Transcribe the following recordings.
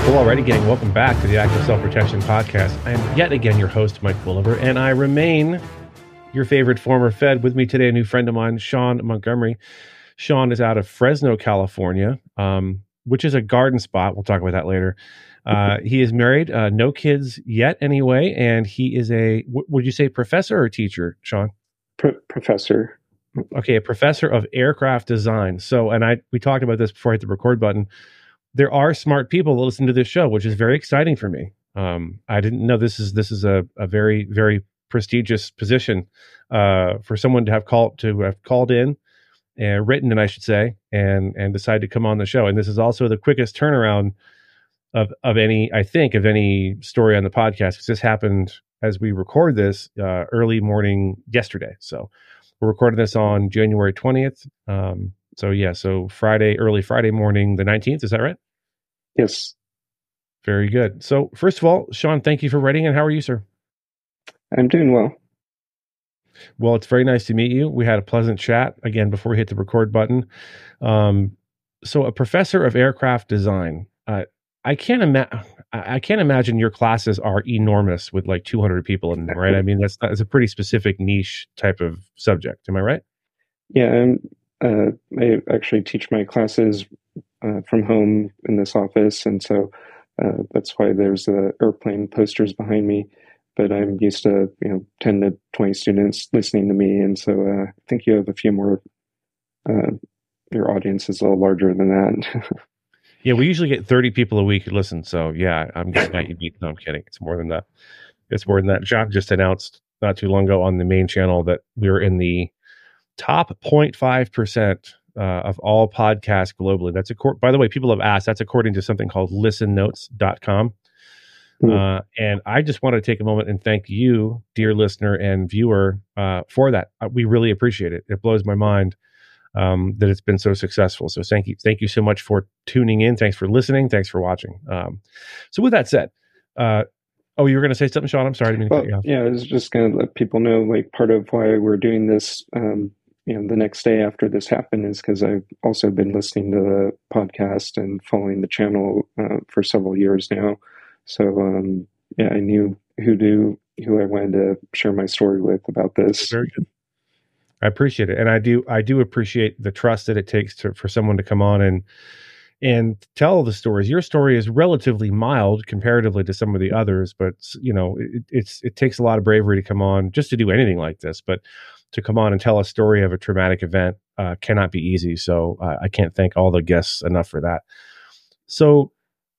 Well, alrighty, gang, welcome back to the Active Self-Protection Podcast. I am yet again your host, Mike Bulliver, and I remain your favorite former Fed. With me today, a new friend of mine, Sean Montgomery. Sean is out of Fresno, California, which is a garden spot. We'll talk about that later. He is married, no kids yet anyway, and he is would you say professor or teacher, Sean? Professor. Okay, a professor of aircraft design. So, we talked about this before I hit the record button. There are smart people that listen to this show, which is very exciting for me. I didn't know this is a very, very prestigious position for someone to have called in and written, and I should say, and decide to come on the show. And this is also the quickest turnaround of any story on the podcast, because this happened as we record this early morning yesterday. So we're recording this on January 20th. So early Friday morning, the 19th. Is that right? Yes. Very good. So first of all, Sean, thank you for writing. And how are you, sir? I'm doing well. Well, it's very nice to meet you. We had a pleasant chat again before we hit the record button. So a professor of aircraft design. I can't imagine your classes are enormous with like 200 people in them, right? I mean, that's a pretty specific niche type of subject. Am I right? Yeah, I actually teach my classes from home in this office, and so that's why there's airplane posters behind me. But I'm used to 10 to 20 students listening to me, and so I think you have a few more. Your audience is a little larger than that. Yeah, we usually get 30 people a week who listen. So yeah, I'm getting at you beat. No, I'm kidding. It's more than that. John just announced not too long ago on the main channel that we were in the top 0.5% of all podcasts globally. That's by the way, people have asked, that's according to something called listennotes.com. And I just want to take a moment and thank you, dear listener and viewer, for that. We really appreciate it. It blows my mind that it's been so successful. So thank you so much for tuning in. Thanks for listening. Thanks for watching. So with that said, you were going to say something, Sean? I'm sorry. I didn't mean to cut you off. Yeah, I was just going to let people know, like, part of why we're doing this, the next day after this happened is because I've also been listening to the podcast and following the channel for several years now. So, I knew who I wanted to share my story with about this. Very good. I appreciate it. And I do appreciate the trust that it takes for someone to come on and tell the stories. Your story is relatively mild comparatively to some of the others, but it takes a lot of bravery to come on just to do anything like this, but to come on and tell a story of a traumatic event cannot be easy. So I can't thank all the guests enough for that. So,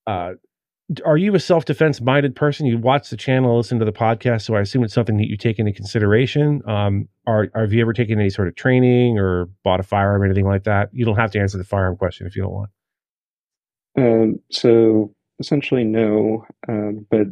are you a self-defense minded person? You watch the channel, listen to the podcast, so I assume it's something that you take into consideration. Have you ever taken any sort of training or bought a firearm or anything like that? You don't have to answer the firearm question if you don't want. So essentially, no. But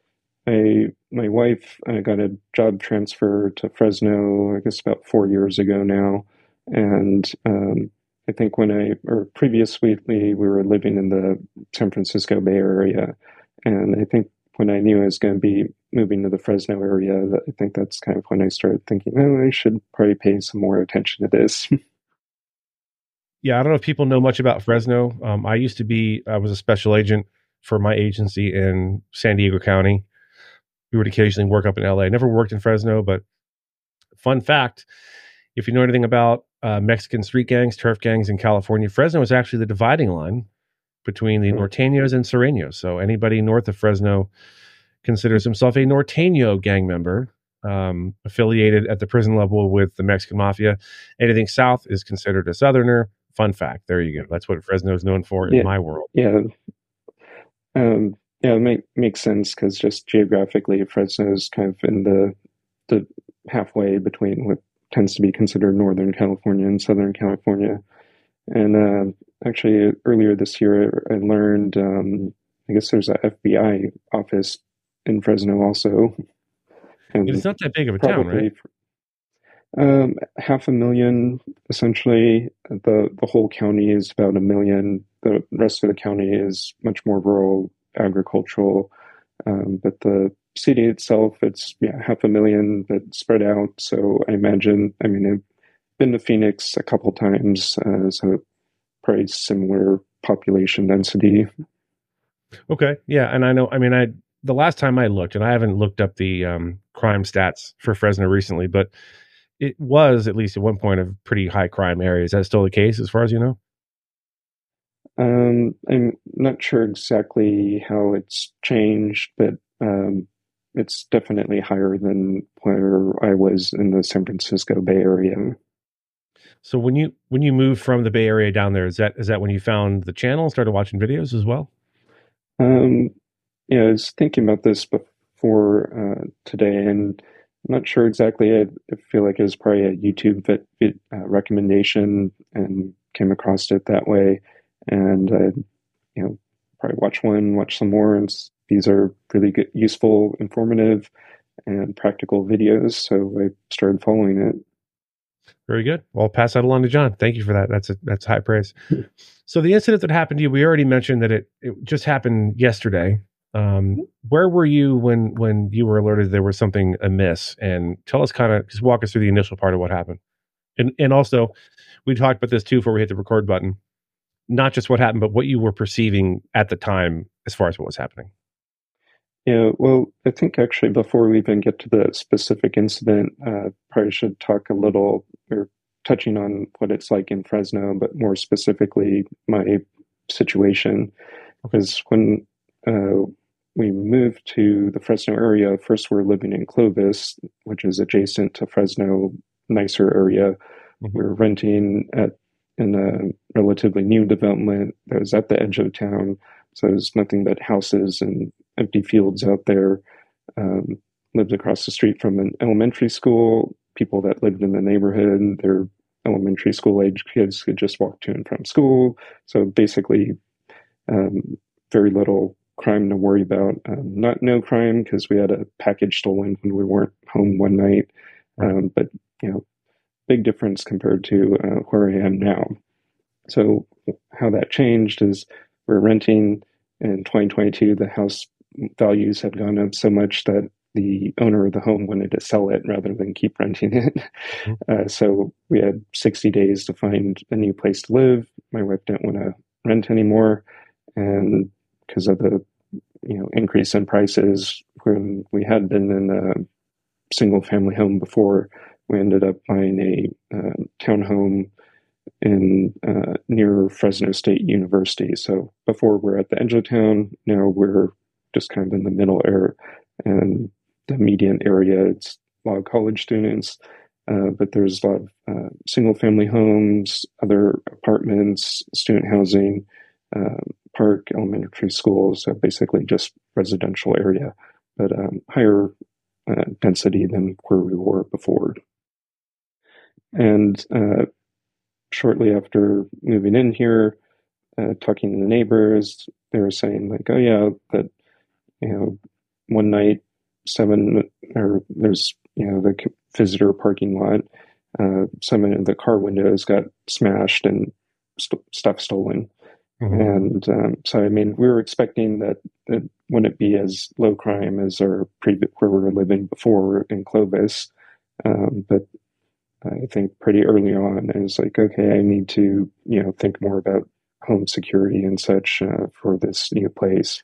my wife got a job transfer to Fresno, I guess about 4 years ago now, and I think previously we were living in the San Francisco Bay Area, and I think when I knew I was going to be moving to the Fresno area, I think that's kind of when I started thinking, I should probably pay some more attention to this. Yeah, I don't know if people know much about Fresno. I was a special agent for my agency in San Diego County. We would occasionally work up in LA. Never worked in Fresno, but fun fact, if you know anything about Mexican street gangs, turf gangs in California, Fresno is actually the dividing line between the Norteños and Sureños. So anybody north of Fresno considers himself a Norteño gang member, affiliated at the prison level with the Mexican mafia. Anything south is considered a Southerner. Fun fact. There you go. That's what Fresno is known for in my world. Yeah. It makes sense because just geographically, Fresno is kind of in the halfway between what tends to be considered Northern California and Southern California. And actually, earlier this year, I learned, I guess there's a FBI office in Fresno also. And it's not that big of a town, right? 500,000, essentially. The whole county is about 1 million. The rest of the county is much more rural, agricultural. But the city itself, it's 500,000, but spread out. So I've been to Phoenix a couple times, so probably similar population density. Okay. Yeah, and I know. I mean, I the last time I looked, and I haven't looked up the crime stats for Fresno recently, but it was at least at one point a pretty high crime area. Is that still the case, as far as you know? I'm not sure exactly how it's changed, but it's definitely higher than where I was in the San Francisco Bay Area. So when you moved from the Bay Area down there, is that when you found the channel and started watching videos as well? Um, yeah, I was thinking about this before today, and I'm not sure exactly. I feel like it was probably a YouTube recommendation, and came across it that way. And probably watch one, watch some more, and these are really good, useful, informative, and practical videos. So I started following it. Very good. Well, I'll pass that along to John. Thank you for that. That's high praise. So the incident that happened to you, we already mentioned that it just happened yesterday. Where were you when you were alerted there was something amiss? And tell us, kind of just walk us through the initial part of what happened. And also, we talked about this too before we hit the record button. Not just what happened, but what you were perceiving at the time as far as what was happening. Yeah, well, I think actually before we even get to the specific incident, probably should talk a little or touching on what it's like in Fresno, but more specifically my situation. Okay. Because when uh, we moved to the Fresno area, first we're living in Clovis, which is adjacent to Fresno, nicer area. Hmm. We're renting at in a relatively new development that was at the edge of town. So there's nothing but houses and empty fields out there. Um, Lived across the street from an elementary school. People that lived in the neighborhood, their elementary school age kids could just walk to and from school. So basically, um, very little crime to worry about. Not no crime because we had a package stolen when we weren't home one night. Right. But big difference compared to where I am now. So how that changed is we're renting in 2022. The house values had gone up so much that the owner of the home wanted to sell it rather than keep renting it. Mhm. So we had 60 days to find a new place to live. My wife didn't want to rent anymore, and because of the increase in prices, when we had been in a single family home before, we ended up buying a townhome in near Fresno State University. So before we're at the edge of town, now we're just kind of in the middle area, and the median area. It's a lot of college students, but there's a lot of single family homes, other apartments, student housing, uh, park, elementary schools. So basically just residential area, but higher density than where we were before. And shortly after moving in here, talking to the neighbors, they were saying like, "Oh yeah, that you know, one night, seven or there's the visitor parking lot, some of the car windows got smashed and stuff stolen." Mhm. And so, I mean, we were expecting that it wouldn't be as low crime as our previous where we were living before in Clovis, but I think pretty early on, I was like, okay, I need to, think more about home security and such for this new place.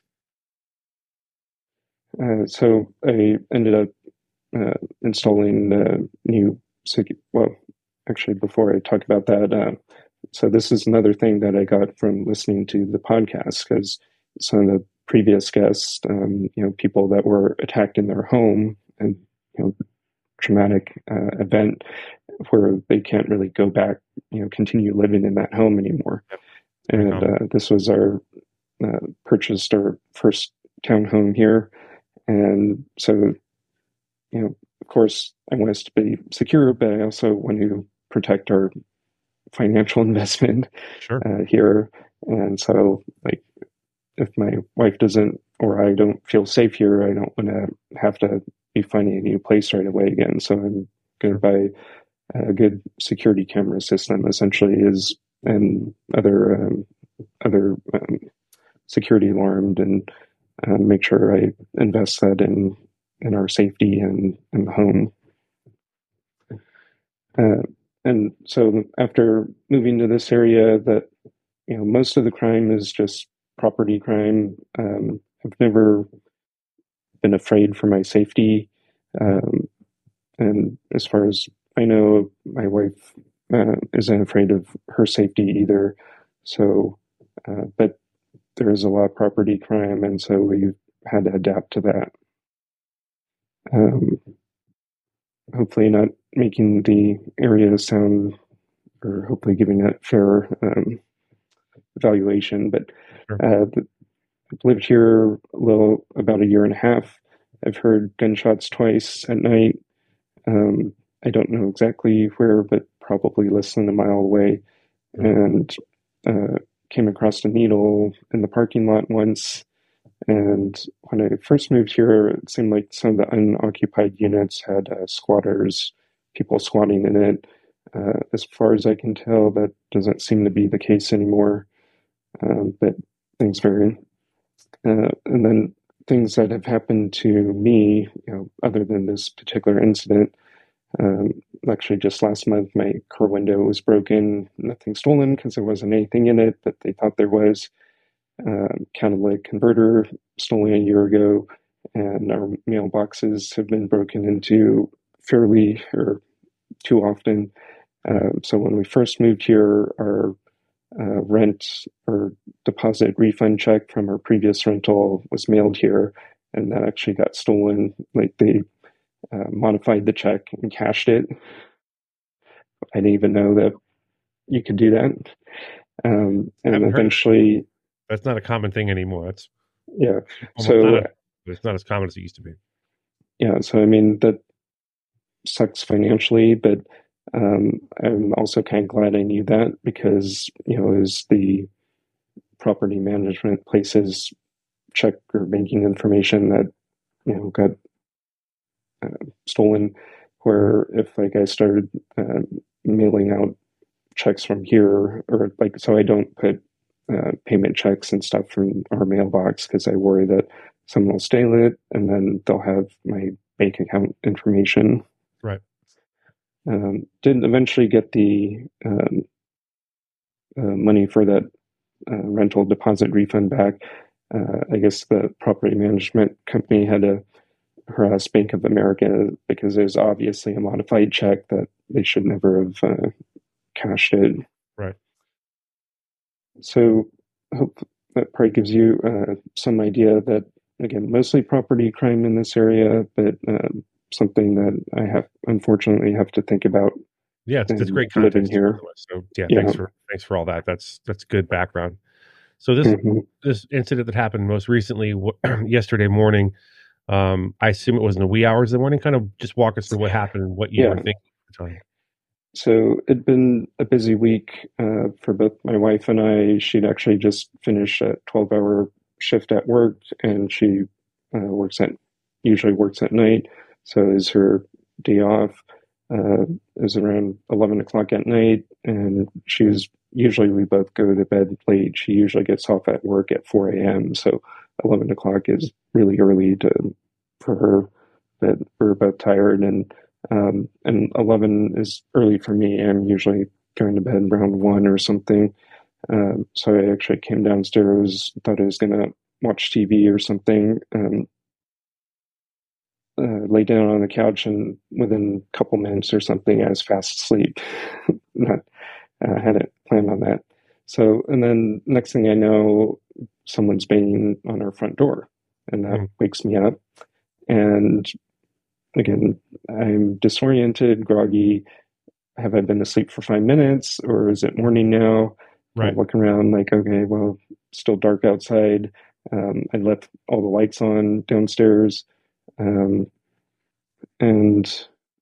So I ended up installing the new, well, actually, before I talk about that, so this is another thing that I got from listening to the podcast because some of the previous guests, people that were attacked in their home and, traumatic event where they can't really go back, continue living in that home anymore. Yep. Very And common. this was our purchased our first townhome here, and so of course, I want us to be secure, but I also want to protect our financial investment Sure. here. And so, like, if my wife doesn't or I don't feel safe here, I don't want to have to be finding a new place right away again. So I'm going to Sure. buy a good security camera system essentially is and other security alarmed and make sure I invest that in our safety and in the home. Uh, and so after moving to this area, that most of the crime is just property crime. I've never been afraid for my safety. Um, and as far as I know, my wife isn't afraid of her safety either. So, but there is a lot of property crime, and so we've had to adapt to that. Um, Hopefully, not making the area sound, or hopefully giving it fair evaluation. But Sure. I've lived here about a year and a half. I've heard gunshots twice at night. Um, I don't know exactly where, but probably less than a mile away. Mm. And came across a needle in the parking lot once. And when I first moved here, it seemed like some of the unoccupied units had squatters, people squatting in it. As far as I can tell, that doesn't seem to be the case anymore. But things vary. And then things that have happened to me, other than this particular incident. Actually, just last month, my car window was broken. Nothing stolen because there wasn't anything in it, but they thought there was. Catalytic converter stolen a year ago, and our mailboxes have been broken into fairly or too often. So when we first moved here, our rent or deposit refund check from our previous rental was mailed here, and that actually got stolen. Like they modified the check and cashed it. I didn't even know that you could do that. I And haven't heard of that. eventually, That's not a common thing anymore. That's yeah. almost not So it's not as common as it used to be. yeah. So I mean that sucks financially, but I'm also kind of glad I knew that because as the property management places check or banking information that got stolen. Where if like I started mailing out checks from here, or like so I don't put payment checks and stuff from our mailbox because I worry that someone will steal it and then they'll have my bank account information. Right. Did eventually get the money for that rental deposit refund back. I guess the property management company had to harass Bank of America because there's obviously a modified check that they should never have cashed it. Right. So I hope that probably gives you some idea that, again, mostly property crime in this area, but something that I unfortunately have to think about Yeah, it's in great living context. here. So yeah, Yeah. thanks for all that. That's good background. So Mm-hmm. this incident that happened most recently yesterday morning, I assume it was in the wee hours of the morning. Kind of just walk us through what happened and what you were Yeah. thinking at the time. So it'd been a busy week for both my wife and I. She'd actually just finished a 12-hour shift at work, and she works at usually works at night. So is her day off is around 11 o'clock at night, and she's usually we both go to bed late. She usually gets off at work at 4 a.m. So 11 o'clock is really early for her, but we're both tired and 11 is early for me. I'm usually going to bed around 1 or something. So I actually came downstairs, thought I was going to watch TV or something, lay down on the couch, and within a couple minutes or something, I was fast asleep. Not hadn't planned on that. So, and then next thing I know, someone's banging on our front door, and that wakes me up. And again, I'm disoriented, groggy. Have I been asleep for 5 minutes, or is it morning now? Right. I look around like, okay, well, still dark outside. I left all the lights on downstairs, and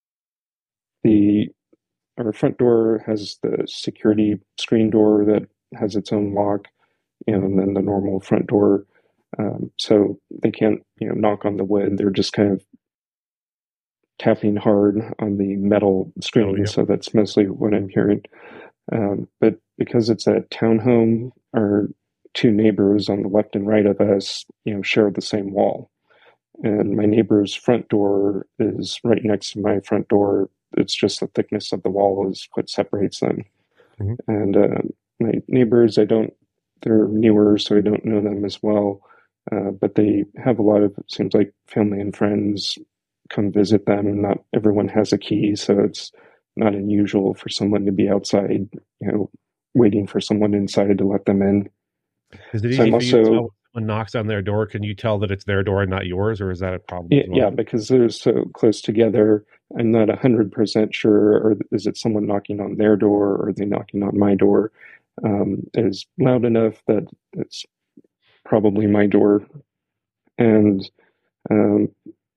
our front door has the security screen door that has its own lock, and then the normal front door. So they can't, knock on the wood. They're just kind of tapping hard on the metal screen. Oh, yeah. So that's mostly what I'm hearing. But because it's a townhome, our two neighbors on the left and right of us, share the same wall. And my neighbor's front door is right next to my front door. It's just the thickness of the wall is what separates them. Mm-hmm. And my neighbors, I don't they're newer, so I don't know them as well. But they have a lot of, it seems like, family and friends come visit them, and not everyone has a key, so it's not unusual for someone to be outside, waiting for someone inside to let them in. Is it So easy I'm for you to tell also, when someone knocks on their door? Can you tell that it's their door and not yours, or is that a problem yeah, as yeah, well? because they're so close together, I'm not 100% sure, or is it someone knocking on their door, or are they knocking on my door? It is loud enough that it's probably my door, and um,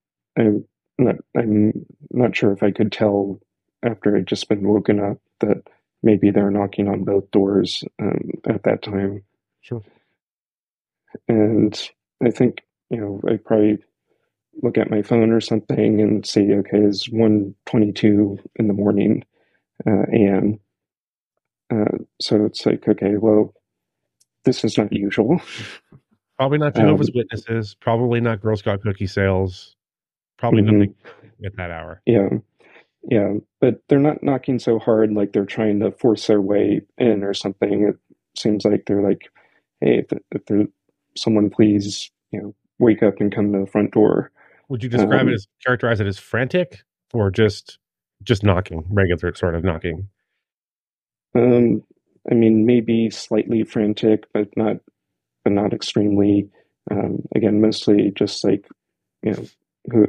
I'm not sure if I could tell after I'd just been woken up that maybe they're knocking on both doors at that time. Sure. And I think, I probably look at my phone or something and see, okay, it's 1:22 in the morning, a.m. So it's like, okay, well, this is not usual. Probably not Jehovah's Um, Witnesses. Probably not Girl Scout cookie sales. Probably nothing mhm, at that hour. yeah, yeah, but they're not knocking so hard like they're trying to force their way in or something. It seems like they're like, hey, if there's someone, please, wake up and come to the front door. Would you describe it Um, as characterize it as frantic or just knocking, regular sort of knocking? um, I mean, maybe slightly frantic, but not extremely. Again, mostly just like, you know, who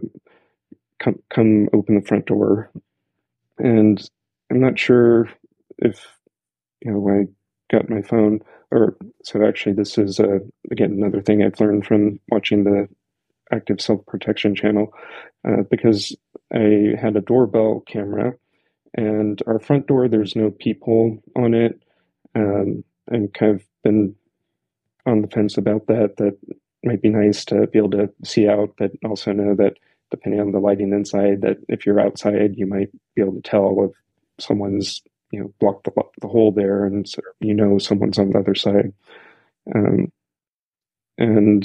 come open the front door. And I'm not sure if, when I got my phone, or so actually, this is again another thing I've learned from watching the Active Self Protection channel, because I had a doorbell camera, and our front door, there's no people on it. And kind of been on the fence about that. That might be nice to be able to see out, but also know that depending on the lighting inside, that if you're outside, you might be able to tell if someone's blocked the hole there, and so someone's on the other side. Um, and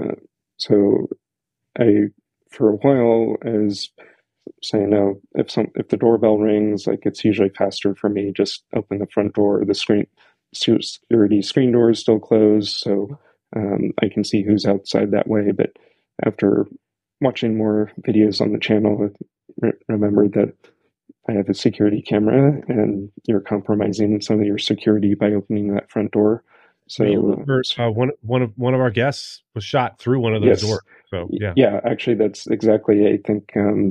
so I, for a while, I was saying, no, if the doorbell rings, like it's usually faster for me just open the front door. The security screen door is still closed, so I can see who's outside that way. But after watching more videos on the channel, I remembered that I have a security camera, and you're compromising some of your security by opening that front door. Well, you So, remember one of our guests was shot through one of those yes, doors. So yeah. yeah, actually, that's exactly, I think,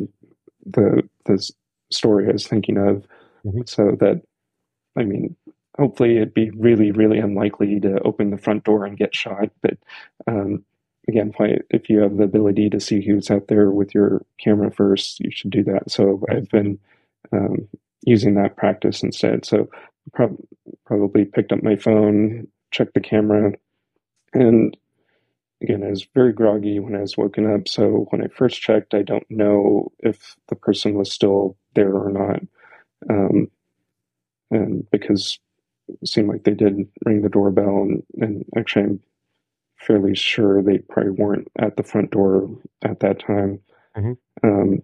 the story I was thinking of. Mhm. So that, I mean, hopefully it'd be really, really unlikely to open the front door and get shot. But um, again, if you have the ability to see who's out there with your camera first, you should do that. So I've been um, using that practice instead. So prob- probably picked up my phone, checked the camera, and again, I was very groggy when I was woken up. So when I first checked, I don't know if the person was still there or not. Um, and because it seemed like they did ring the doorbell, and actually, I'm fairly sure they probably weren't at the front door at that time. Mhm. Um,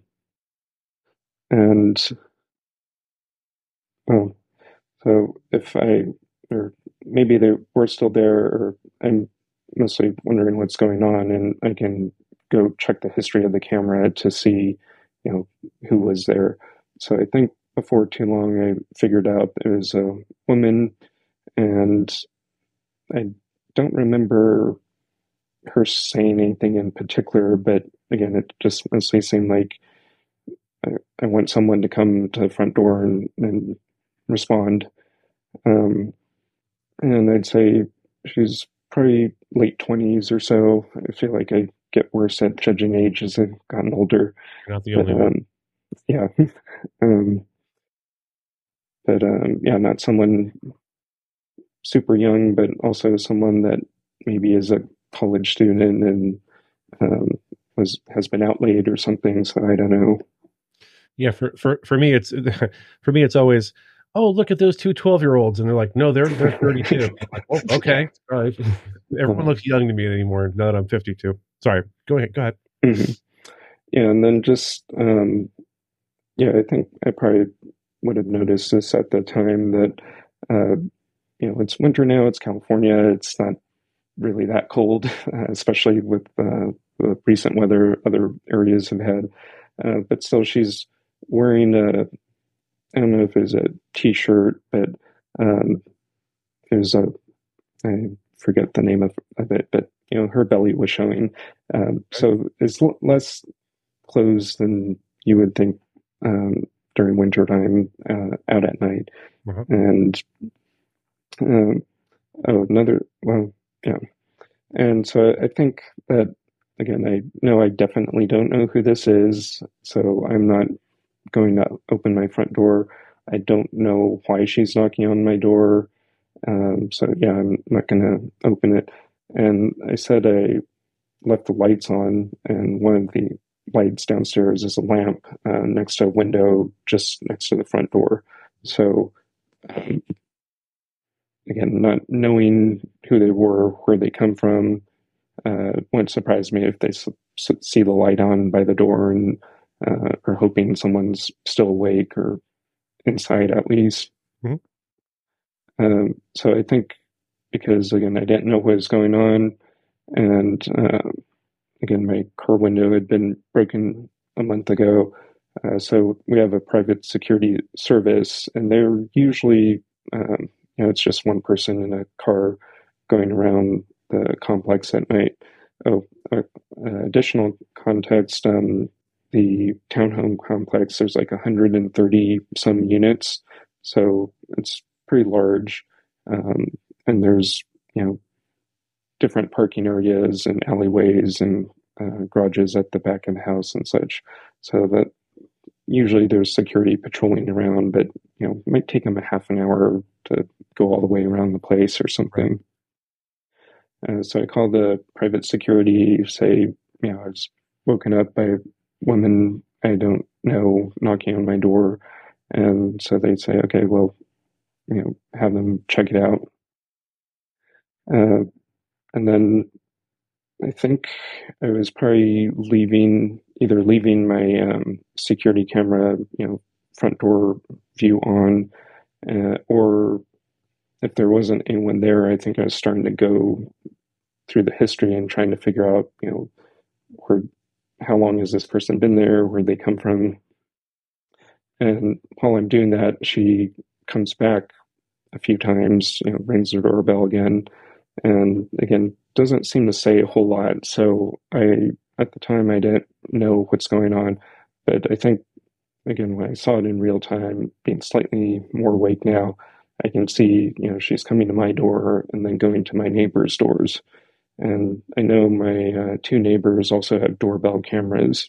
and oh, so if or maybe they were still there, or I'm mostly wondering what's going on, and I can go check the history of the camera to see, who was there. So I think before too long, I figured out it was a woman, and I don't remember her saying anything in particular, but again, it just mostly seemed like I, I want someone to come to the front door and respond. Um, and I'd say she's probably late 20s or so. I feel like I get worse at judging age as I've gotten older. You're not the But only one. yeah, um, but yeah, not someone super young, but also someone that maybe is a college student and um, has been out late or something. So I don't know. Yeah, for me it's for me it's always, oh, look at those two 12-year-olds, and they're like, no, they're 32. I'm like, oh, Yeah. okay. All right. Everyone looks young to me anymore now that I'm 52. Sorry. Go ahead. Mhm. Yeah, and then just yeah, I think I probably would have noticed this at the time that uh, it's winter now. It's California. It's not really that cold, especially with the recent weather other areas have had. But still, she's wearing I don't know if it was a t-shirt, but um, it was I forget the name of it, but her belly was showing. Okay. So it's less clothes than you would think during winter time out at night. Uh-huh. And um, oh, another, well, yeah. And so I think that, again, I know I definitely don't know who this is, so I'm not going to open my front door. I don't know why she's knocking on my door. So yeah, I'm not going to open it. And I said I left the lights on, and one of the lights downstairs is a lamp next to a window just next to the front door. So um, again, not knowing who they were, where they come from, wouldn't surprise me if they see the light on by the door and are hoping someone's still awake or inside at least. Mhm. So I think because again, I didn't know what was going on, and again, my car window had been broken a month ago. So we have a private security service, and they're usually, it's just one person in a car going around the complex at night. Oh, additional context, the townhome complex, there's like 130 some units, so it's pretty large. Um, and there's, you know, different parking areas and alleyways and garages at the back of the house and such. So that usually there's security patrolling around, but it might take them a half an hour to go all the way around the place or Right. something. So I called the private security, say, I was woken up by a woman I don't know knocking on my door. And so they'd say, okay, well, have them check it out. Uh, and then I think I was probably either leaving my security camera, front door view on, or if there wasn't anyone there, I think I was starting to go through the history and trying to figure out, where, how long has this person been there, where they come from. And while I'm doing that, she comes back a few times, rings the doorbell again, and again doesn't seem to say a whole lot. So at the time I didn't know what's going on, but I think again when I saw it in real time, being slightly more awake now, I can see she's coming to my door and then going to my neighbors' doors. And I know my two neighbors also have doorbell cameras.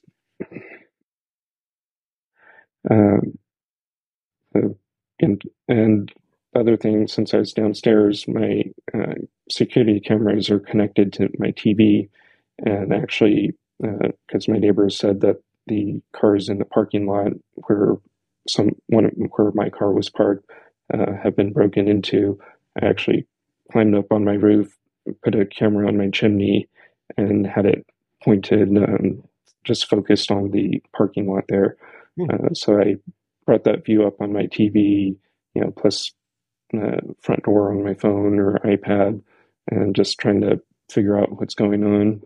Um, uh, and other thing, since I was downstairs, my security cameras are connected to my TV, and actually, because my neighbors said that the cars in the parking lot where where my car was parked have been broken into, I actually climbed up on my roof, put a camera on my chimney, and had it pointed, just focused on the parking lot there. Hmm. So I brought that view up on my TV, plus front door on my phone or iPad, and just trying to figure out what's going on.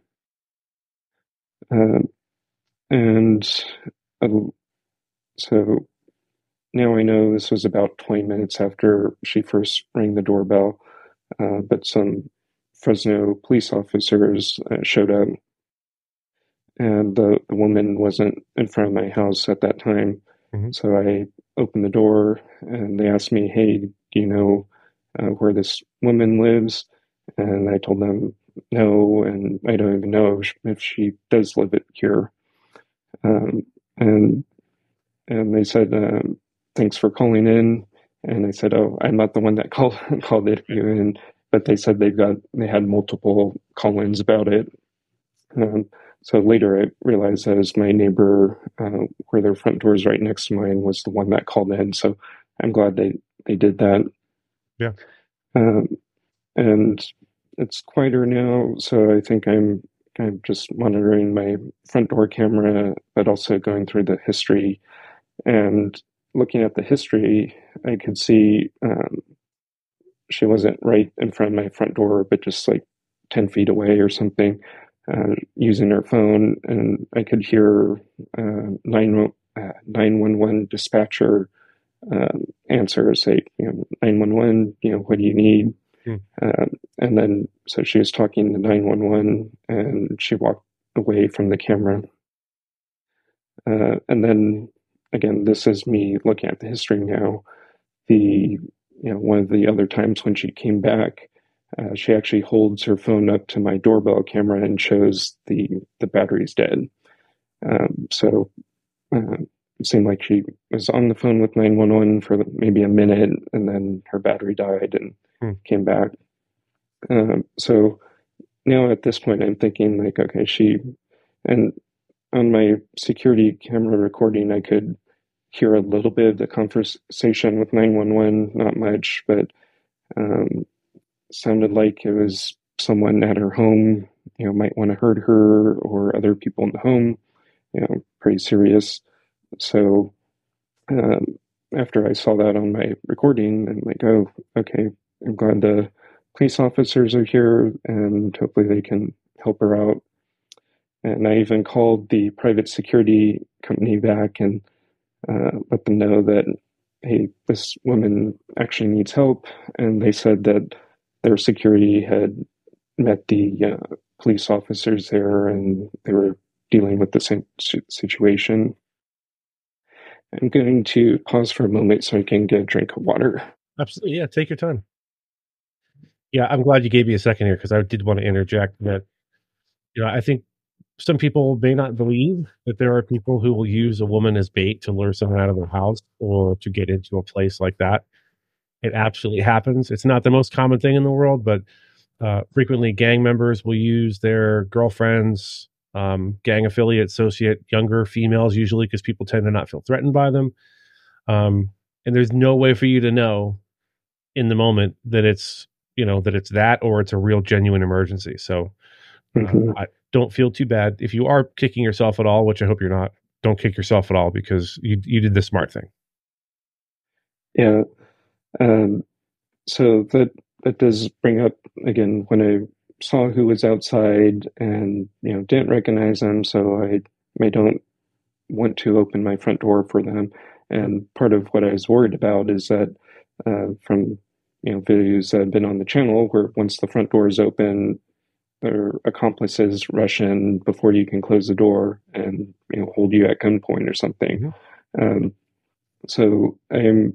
Um, and uh, so now I know this was about 20 minutes after she first rang the doorbell, but some Fresno police officers showed up, and the woman wasn't in front of my house at that time. Mhm. So I opened the door, and they asked me, "Hey, do you know where this woman lives?" And I told them no, and I don't even know if she does live here. Um, and they said, "Thanks for calling in." And I said, "Oh, I'm not the one that called it in," but they said they had multiple call-ins about it. Um, so later I realized that as my neighbor, where their front door is right next to mine, was the one that called in. So I'm glad they did that. Yeah. Um, and it's quieter now, so I think I'm kind of just monitoring my front door camera, but also going through the history. And looking at the history, I could see she wasn't right in front of my front door, but just like 10 feet away or something, using her phone. And I could hear 911 dispatcher answer, say, 911, what do you need? Hmm. And then, so she was talking to 911 and she walked away from the camera. And then again, this is me looking at the history now. One of the other times when she came back, she actually holds her phone up to my doorbell camera and shows the battery's dead. So it seemed like she was on the phone with 911 for maybe a minute, and then her battery died and came back. So now at this point, I'm thinking like, okay, and on my security camera recording, I could hear a little bit of the conversation with 911, not much, but sounded like it was someone at her home, might want to hurt her or other people in the home, pretty serious. So after I saw that on my recording, I'm like, oh, okay, I'm glad the police officers are here and hopefully they can help her out. And I even called the private security company back and let them know that, hey, this woman actually needs help. And they said that their security had met the police officers there and they were dealing with the same situation. I'm going to pause for a moment so I can get a drink of water. Absolutely. Yeah. Take your time. Yeah. I'm glad you gave me a second here because I did want to interject that, I think some people may not believe that there are people who will use a woman as bait to lure someone out of their house or to get into a place like that. It absolutely happens. It's not the most common thing in the world, but frequently gang members will use their girlfriends, gang affiliate, associate, younger females usually because people tend to not feel threatened by them. And there's no way for you to know in the moment that it's that or it's a real genuine emergency. So I don't feel too bad. If you are kicking yourself at all, which I hope you're not, don't kick yourself at all because you did the smart thing. Yeah. So that does bring up again when I saw who was outside and didn't recognize them, so I don't want to open my front door for them. And part of what I was worried about is that from videos that have been on the channel where once the front door is open, their accomplices rush in before you can close the door and hold you at gunpoint or something. So I'm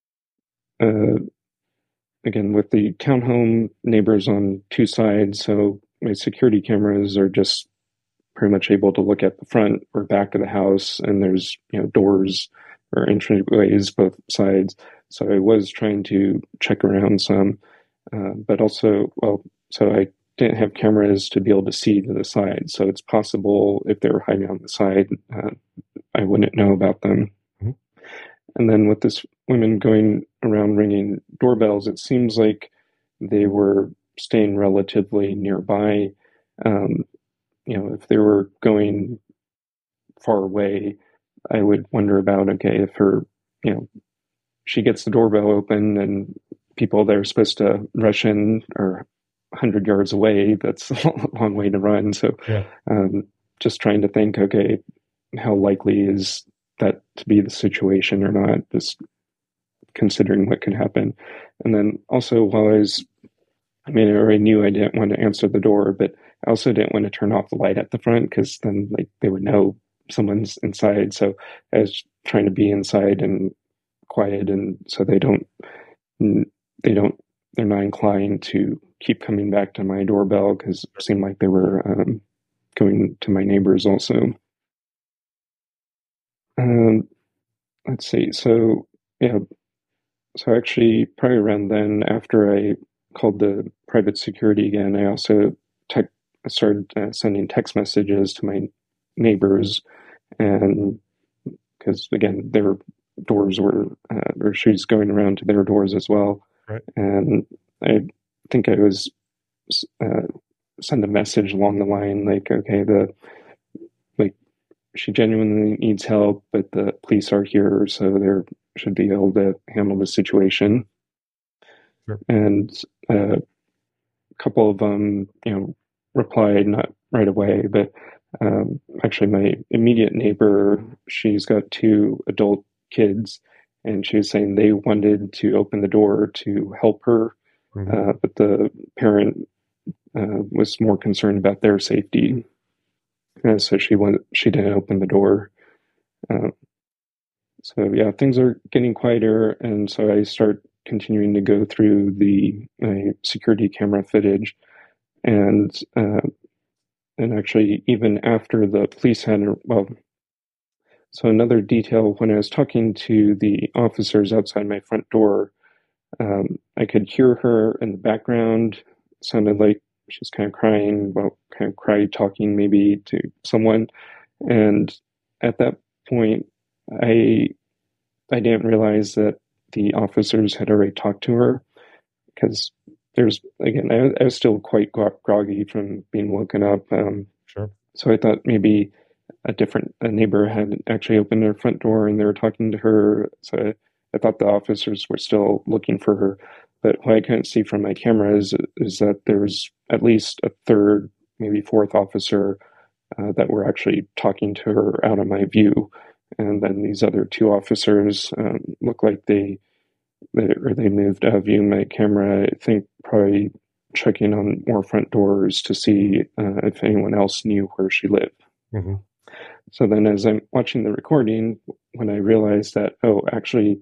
again with the townhome neighbors on two sides, so my security cameras are just pretty much able to look at the front or back of the house, and there's doors or entryways both sides. So I was trying to check around some, but also, so I didn't have cameras to be able to see to the side. So it's possible if they were hiding on the side, I wouldn't know about them. Mm-hmm. And then with this women going around ringing doorbells, it seems like they were staying relatively nearby. If they were going far away, I would wonder about, okay, if she gets the doorbell open and people that are supposed to rush in are 100 yards away, that's a long way to run. So yeah. Just trying to think, okay, how likely is that to be the situation or not, just considering what could happen. And then also I already knew I didn't want to answer the door, but I also didn't want to turn off the light at the front because then they would know someone's inside. So I was trying to be inside and quiet, and so they're not inclined to keep coming back to my doorbell because it seemed like they were going to my neighbors also. Let's see. So yeah, so actually probably around then, after I called the private security again, I also started sending text messages to my neighbors, and because again their doors were or she's going around to their doors as well. Right. And I think I was send a message along the line like, okay, she genuinely needs help, but the police are here, so they should be able to handle the situation. Sure. and a couple of them, replied not right away, but actually, my immediate neighbor, she's got two adult kids, and she was saying they wanted to open the door to help her, Hmm. but the parent was more concerned about their safety, so she didn't open the door. Uh, so yeah, things are getting quieter, and so I start continuing to go through the security camera footage, and actually even after the police had, well, so another detail, when I was talking to the officers outside my front door, I could hear her in the background. It sounded like she's kind of crying, well, kind of cry talking maybe to someone. And at that point, I I didn't realize that the officers had already talked to her because there's again I was still quite groggy from being woken up. Sure. So I thought maybe a neighbor had actually opened their front door and they were talking to her. So I thought the officers were still looking for her. But what I couldn't see from my camera is that there's at least a third, maybe fourth officer that were actually talking to her out of my view. And then these other two officers look like they moved out of view my camera. I think probably checking on more front doors to see if anyone else knew where she lived. Hmm. So then, as I'm watching the recording, when I realized that, oh, actually,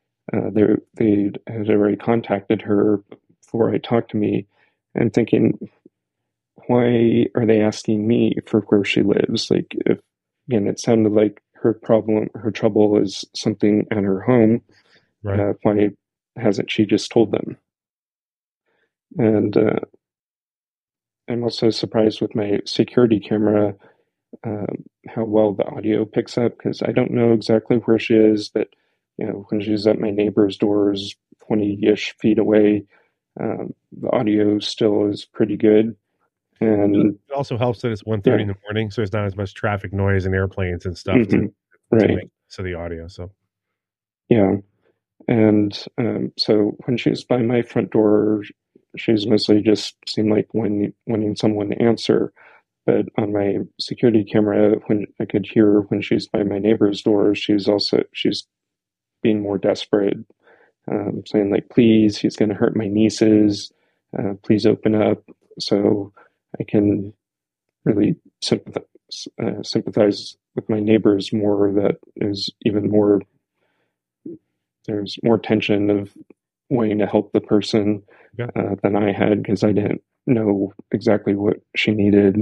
they had already contacted her before I talked to me, I'm thinking, why are they asking me for where she lives? Like, if again, it sounded like her trouble is something at her home. Right. Why hasn't she just told them? And I'm also surprised with my security camera how well the audio picks up because I don't know exactly where she is, but when she's at my neighbor's doors, 20-ish feet away, the audio still is pretty good. And It also helps that it's 1:30 yeah, in the morning, so there's not as much traffic noise and airplanes and stuff hmm to right, make so the audio. So yeah. And so when she was by my front door, she was mostly just seemed like wanting someone to answer. But on my security camera, when I could hear her when she's by my neighbor's door, she's being more desperate, saying like, "Please, he's going to hurt my nieces. Please open up." So I can really sympathize with my neighbors more. That is even more. There's more tension of wanting to help the person yeah. than I had because I didn't know exactly what she needed.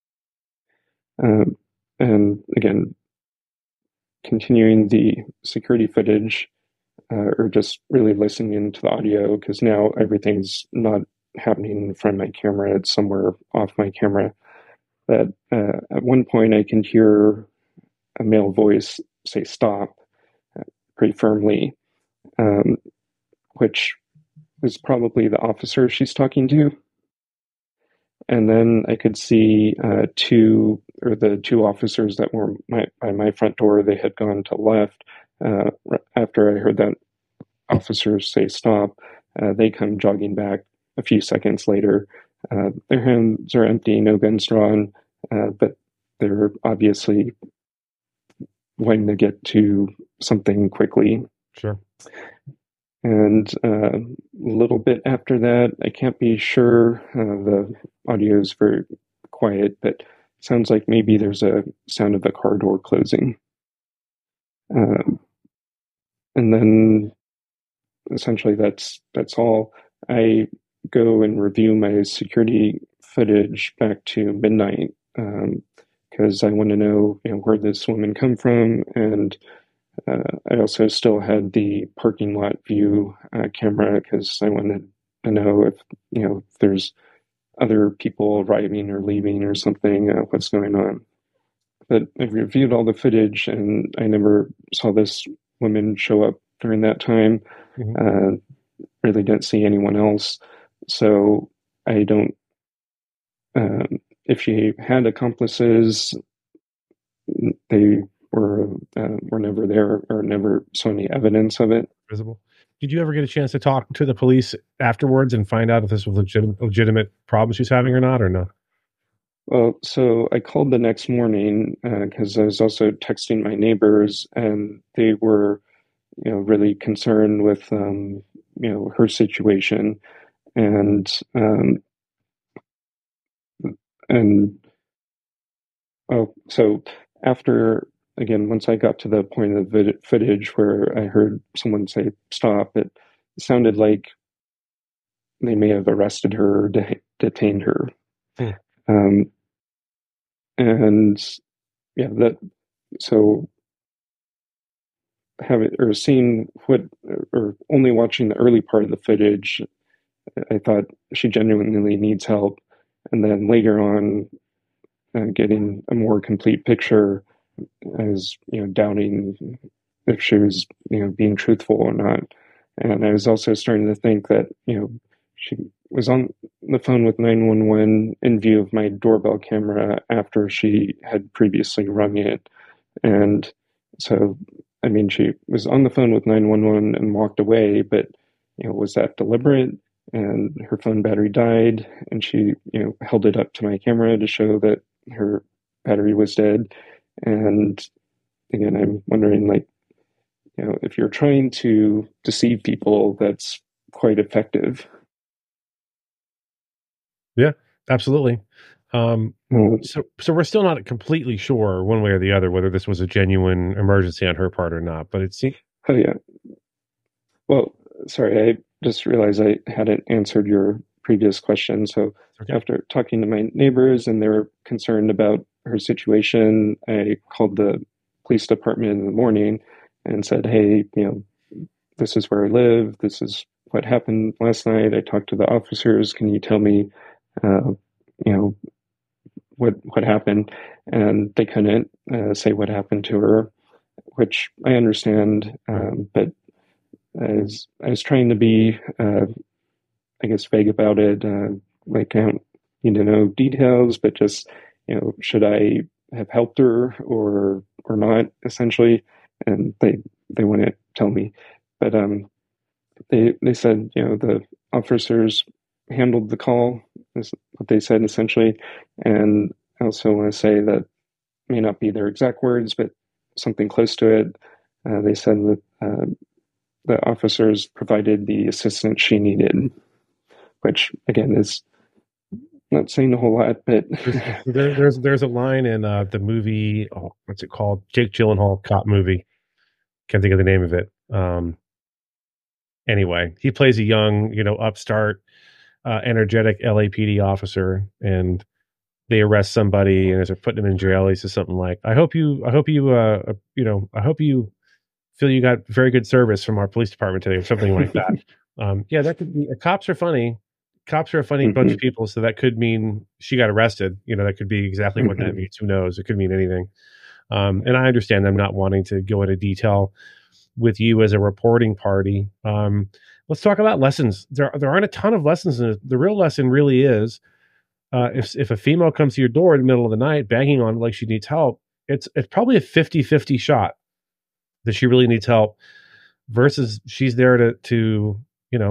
Um, and again, continuing the security footage or just really listening to the audio because now everything's not happening in front of my camera, it's somewhere off my camera. That at one point I can hear a male voice say stop pretty firmly, um, which was probably the officer she's talking to. And then I could see the two officers that were by my front door, they had gone to left. After I heard that officer say stop, they come jogging back a few seconds later. Their hands are empty, no guns drawn, but they're obviously wanting to get to something quickly. Sure. And a little bit after that, I can't be sure. The audio is very quiet, but it sounds like maybe there's a sound of a car door closing. Um, and then essentially that's all. I go and review my security footage back to midnight because I want to know, where this woman come from, and I also still had the parking lot view camera because I wanted to know if there's other people arriving or leaving or something, what's going on. But I've reviewed all the footage, and I never saw this woman show up during that time. Hmm. Uh, really didn't see anyone else. So I don't. If she had accomplices, they were never there or never saw any evidence of it. Visible. did you ever get a chance to talk to the police afterwards and find out if this was legitimate problem she's having or not, or no? Well, so I called the next morning because I was also texting my neighbors, and they were, really concerned with, her situation, and and oh, so after again, once I got to the point of the footage where I heard someone say stop, it sounded like they may have arrested her or detained her. Hmm. Um, and yeah, that so having or seeing what or only watching the early part of the footage, I thought she genuinely needs help, and then later on, getting a more complete picture, I was doubting if she was being truthful or not, and I was also starting to think that she was on the phone with 911 in view of my doorbell camera after she had previously rung it, and so I mean she was on the phone with 911 and walked away, but was that deliberate? And her phone battery died, and she held it up to my camera to show that her battery was dead. And again, I'm wondering, like, if you're trying to deceive people, that's quite effective. Yeah, absolutely. Uh, So we're still not completely sure one way or the other whether this was a genuine emergency on her part or not. But it seems oh yeah. Well, sorry, I just realized I hadn't answered your previous question. So okay. after talking to my neighbors and they were concerned about her situation, I called the police department in the morning and said, "Hey, this is where I live. This is what happened last night. I talked to the officers. Can you tell me, uh, you know, what happened?" And they couldn't say what happened to her, which I understand. But I was trying to be, I guess, vague about it. Like, I don't need to know details, but just, should I have helped her or not, essentially? And they wouldn't tell me. But they said, the officers handled the call, is what they said essentially. And I also want to say that may not be their exact words, but something close to it. They said that the officers provided the assistance she needed, which again is not saying a whole lot, but there's a line in the movie. Oh, what's it called? Jake Gyllenhaal cop movie. Can't think of the name of it. Anyway, he plays a young, upstart, energetic LAPD officer, and they arrest somebody, and as they're putting him in jail, he says something like, I hope you feel you got very good service from our police department today," or something like that. Yeah, that could be. Cops are funny. Cops are a funny bunch of mhm, people, so that could mean she got arrested. That could be exactly what that mhm, means. Who knows? It could mean anything. And I understand them not wanting to go into detail with you as a reporting party. Let's talk about lessons. There aren't a ton of lessons in it. The real lesson really is, if a female comes to your door in the middle of the night banging on it like she needs help, it's probably a 50-50 shot that she really needs help versus she's there to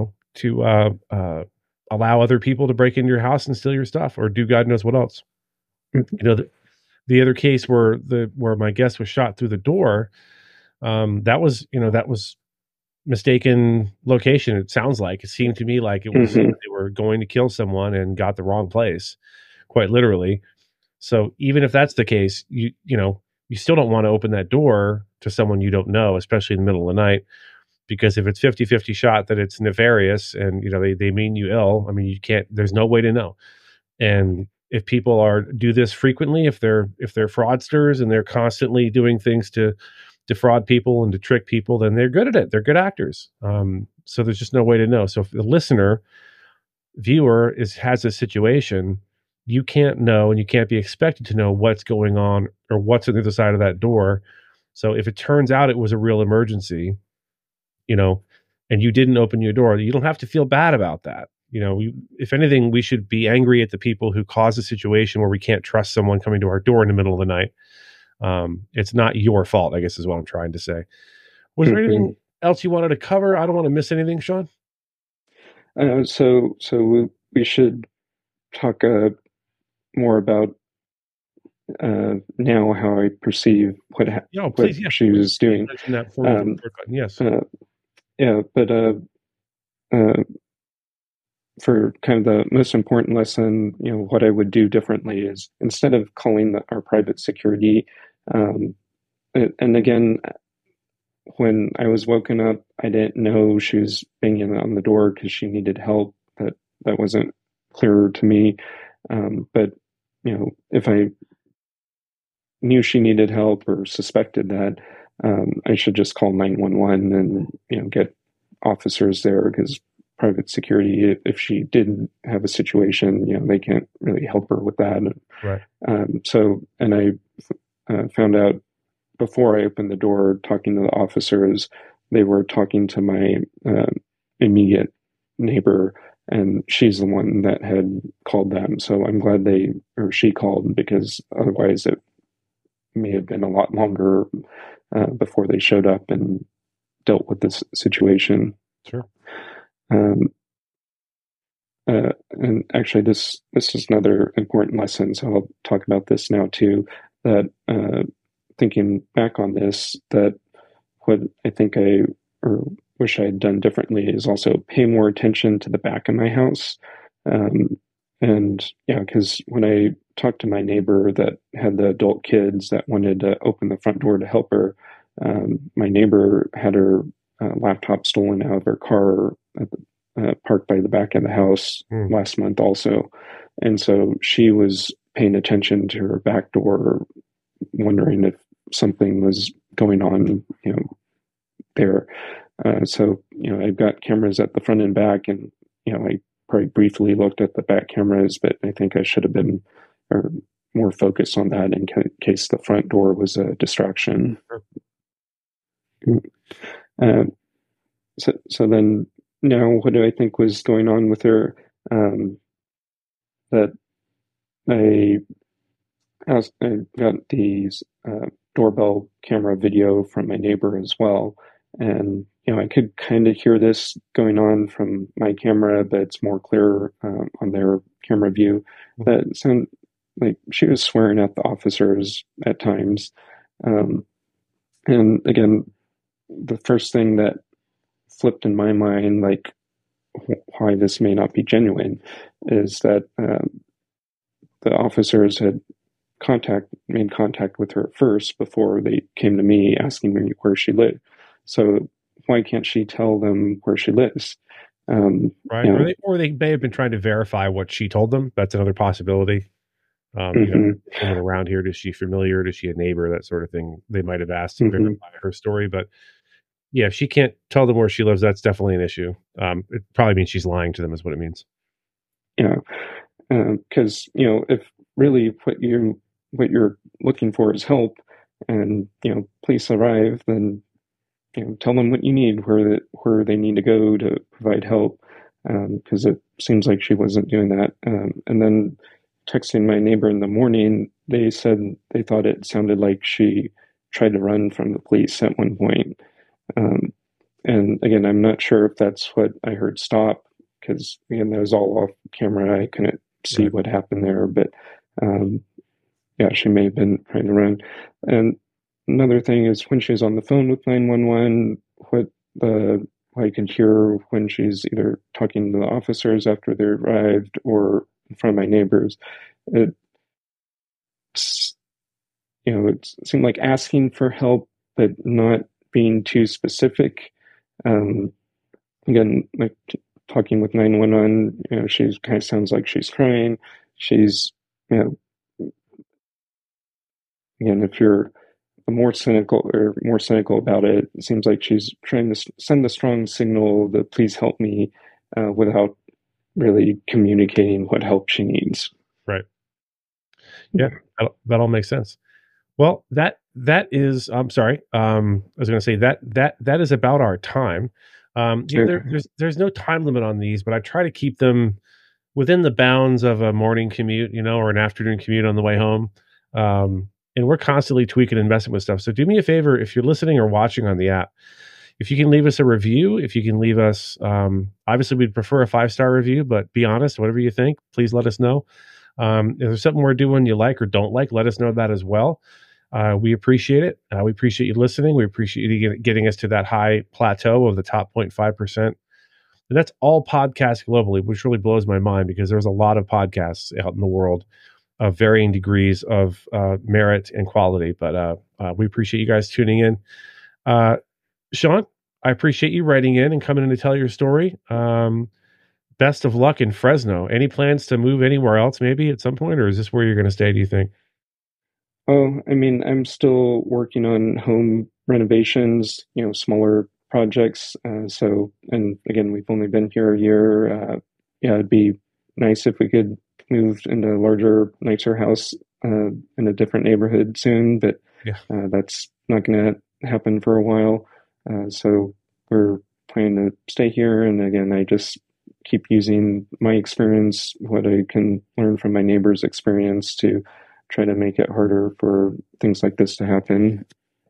allow other people to break into your house and steal your stuff or do God knows what else. mhm, The other case where my guest was shot through the door, that was mistaken location. It sounds like it seemed to me like it was mhm, they were going to kill someone and got the wrong place, quite literally. So even if that's the case, you still don't want to open that door to someone you don't know, especially in the middle of the night, because if it's 50-50 shot that it's nefarious and they mean you ill, I mean, you can't, there's no way to know. And if people do this frequently, if they're fraudsters and they're constantly doing things to defraud people and to trick people, then they're good at it. They're good actors. So there's just no way to know. So if the listener, viewer has a situation, you can't know and you can't be expected to know what's going on or what's on the other side of that door. So if it turns out it was a real emergency, you know, and you didn't open your door, you don't have to feel bad about that. If anything, we should be angry at the people who cause a situation where we can't trust someone coming to our door in the middle of the night. It's not your fault, I guess, is what I'm trying to say. Was there anything mhm. else you wanted to cover? I don't want to miss anything, Sean. So we should talk more about now how I perceive what Please, yes, she please, was doing. mention that before we hit the record button. Yes. Yeah, but uh, for kind of the most important lesson, what I would do differently is instead of calling our private security, um, and again, when I was woken up, I didn't know she was banging on the door because she needed help. That wasn't clearer to me. But if I knew she needed help or suspected that, I should just call 911 and get officers there, because private security, if she didn't have a situation, they can't really help her with that. Right. And I found out before I opened the door, talking to the officers, they were talking to my immediate neighbor, and she's the one that had called them. So I'm glad she called, because otherwise it may have been a lot longer before they showed up and dealt with this situation. Sure. And actually, this is another important lesson, so I'll talk about this now too. That thinking back on this, that what I think or wish I had done differently is also pay more attention to the back of my house. And yeah, because when I talked to my neighbor that had the adult kids that wanted to open the front door to help her, my neighbor had her laptop stolen out of her car at parked by the back of the house last month also. And so she was paying attention to her back door, wondering if something was going on, there. So I've got cameras at the front and back, and I probably briefly looked at the back cameras, but I think I should have been more focused on that in case the front door was a distraction. So then now, what do I think was going on with her? That I got these doorbell camera video from my neighbor as well, and I could kind of hear this going on from my camera, but it's more clear on their camera view. That sounded like she was swearing at the officers at times, and again, the first thing that flipped in my mind, like why this may not be genuine, is that the officers had made contact with her first before they came to me asking me where she lived. So why can't she tell them where she lives? Right. Or they may have been trying to verify what she told them. That's another possibility. Someone around here, is she familiar? Is she a neighbor? That sort of thing. They might have asked to verify her story, but yeah, if she can't tell them where she lives, that's definitely an issue. It probably means she's lying to them, is what it means. Yeah, because if really what you're looking for is help, and police arrive, then tell them what you need, where they need to go to provide help, because it seems like she wasn't doing that. And then texting my neighbor in the morning, they said they thought it sounded like she tried to run from the police at one point. And again, I'm not sure if that's what I heard stop, because again, that was all off camera. I couldn't see what happened there, but yeah, she may have been trying to run. And another thing is when she's on the phone with 911, I can hear when she's either talking to the officers after they arrived or in front of my neighbors. It seemed like asking for help, but not being too specific. Again, like talking with 911, she kind of sounds like she's crying. She's, again, if you're more cynical about it, it seems like she's trying to send the strong signal that please help me, without really communicating what help she needs. Right. Yeah, that all makes sense. Well, that is. I'm sorry. I was going to say that is about our time. There's no time limit on these, but I try to keep them within the bounds of a morning commute, or an afternoon commute on the way home. And we're constantly tweaking and messing with stuff. So do me a favor, if you're listening or watching on the app, if you can leave us a review, if you can leave us, obviously we'd prefer a 5-star review, but be honest, whatever you think, please let us know. If there's something we're doing you like or don't like, let us know that as well. We appreciate it. We appreciate you listening. We appreciate you getting us to that high plateau of the top 0.5%. And that's all podcasts globally, which really blows my mind because there's a lot of podcasts out in the world of varying degrees of merit and quality. But we appreciate you guys tuning in. Sean, I appreciate you writing in and coming in to tell your story. Best of luck in Fresno. Any plans to move anywhere else maybe at some point, or is this where you're going to stay, do you think? Oh, I mean, I'm still working on home renovations, smaller projects. And again, we've only been here a year. Yeah, it'd be nice if we could move into a larger, nicer house in a different neighborhood soon, but Yeah. That's not going to happen for a while. So we're planning to stay here. And again, I just keep using my experience, what I can learn from my neighbor's experience to try to make it harder for things like this to happen.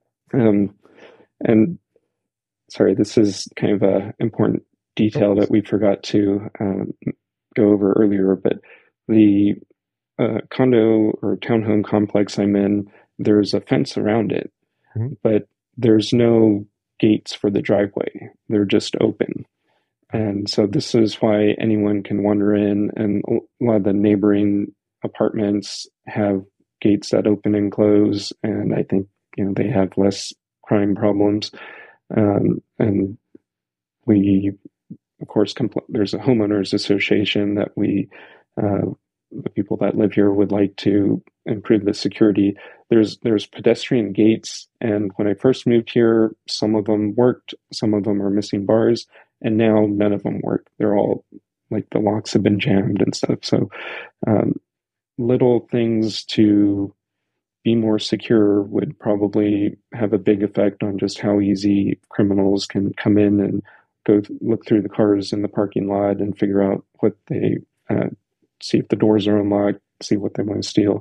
And sorry, this is kind of an important detail that we forgot to go over earlier, but the condo or townhome complex I'm in, there's a fence around it, but there's no gates for the driveway. They're just open. And so this is why anyone can wander in, and a lot of the neighboring apartments have gates that open and close, and I think they have less crime problems. And we, of course, there's a homeowners association that the people that live here would like to improve the security. There's pedestrian gates, and when I first moved here, some of them worked, some of them are missing bars, and now none of them work. They're all like the locks have been jammed and stuff. So little things to be more secure would probably have a big effect on just how easy criminals can come in and go look through the cars in the parking lot and figure out what they see if the doors are unlocked, see what they want to steal.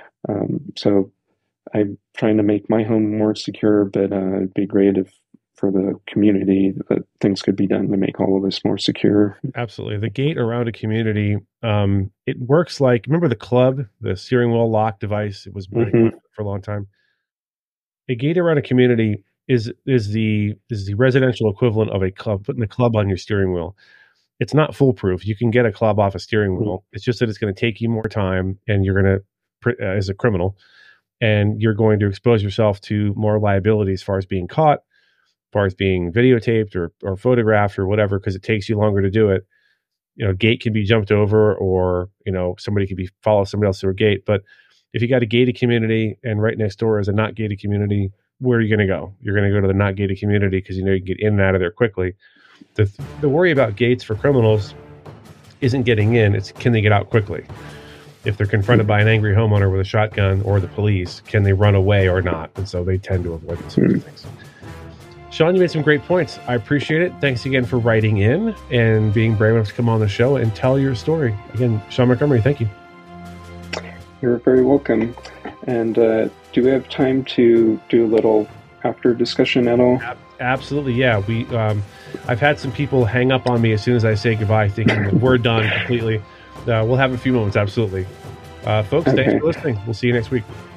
So I'm trying to make my home more secure, but it'd be great if for the community that things could be done to make all of this more secure. Absolutely. The gate around a community, it works like, remember the club, the steering wheel lock device? It was for a long time. A gate around a community is the residential equivalent of a club, putting the club on your steering wheel. It's not foolproof. You can get a club off a steering wheel. It's just that it's going to take you more time, and you're going to, as a criminal, and you're going to expose yourself to more liability as far as being caught, as far as being videotaped or photographed or whatever, because it takes you longer to do it. Gate can be jumped over, or, somebody could follow somebody else through a gate. But if you got a gated community and right next door is a not gated community, where are you going to go? You're going to go to the not gated community because you can get in and out of there quickly. The worry about gates for criminals isn't getting in, it's can they get out quickly? If they're confronted by an angry homeowner with a shotgun or the police, can they run away or not? And so they tend to avoid those sorts of things. Sean, you made some great points. I appreciate it. Thanks again for writing in and being brave enough to come on the show and tell your story. Again, Sean Montgomery, thank you. You're very welcome. And do we have time to do a little after discussion at all? Absolutely, yeah. I've had some people hang up on me as soon as I say goodbye, thinking we're done completely. We'll have a few moments, absolutely. Folks, Thanks for listening. We'll see you next week.